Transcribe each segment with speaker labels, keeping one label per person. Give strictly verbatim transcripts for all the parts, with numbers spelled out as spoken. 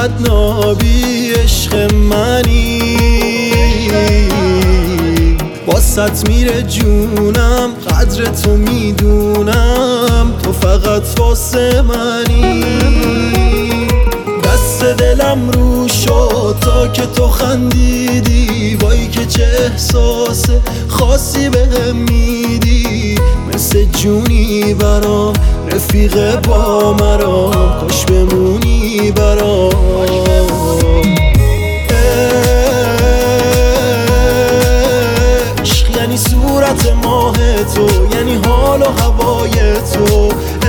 Speaker 1: بدنابی عشق منی، باست میره جونم، قدر تو میدونم، تو فقط واسه منی. دست دلم رو شد تا که تو خندیدی، وای که چه احساس خاصی بهم میدی، مثل جونی برام، رفیق با مرام، کاش بمونی برام. عشق یعنی صورت ماه تو، یعنی حال و هوای تو.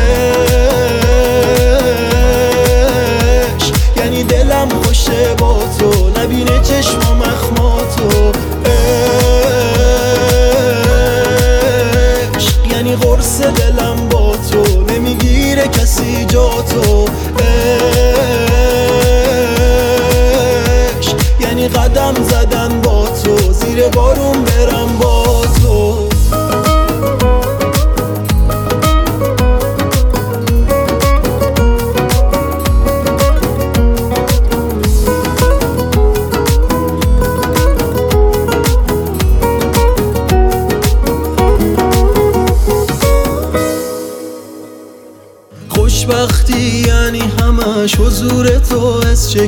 Speaker 1: عشق یعنی دلم خوشه با تو، نبینه چشمم اخما تو. عشق یعنی قرص دلم با تو، نمیگیره کسی جا تو. عشق یعنی قدم زدن با تو، زیر بارون برم با تو. خوشبختی یعنی همش حضور تو، از چه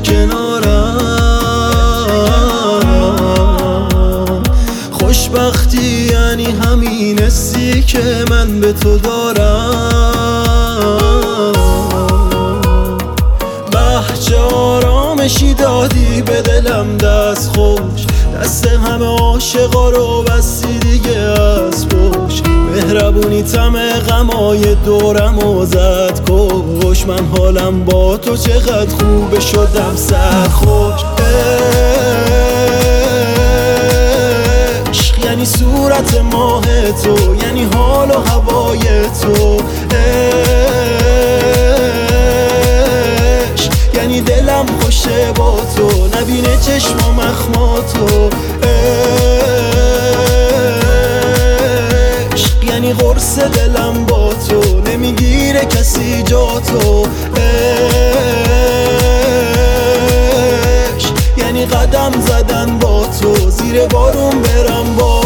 Speaker 1: کنارم. خوشبختی یعنی همین حسی که من به تو دارم. بهجه آرامشی دادی به دلم دست خوش، دست همه عاشقا رو بستی دیگه از پشت. مهربونی تم غمای دورم و زد کش، من حالم با تو چقدر خوبه شدم سرخوش. عشق یعنی صورت ماه تو، یعنی حال و هوای تو. عشق یعنی دلم خوشه با تو، نبینه چشمم اخما تو. عشق یعنی قرص دلم با تو، نمیگیره کسی جا تو. عشق یعنی قدم زدن با تو، زیر بارون برم با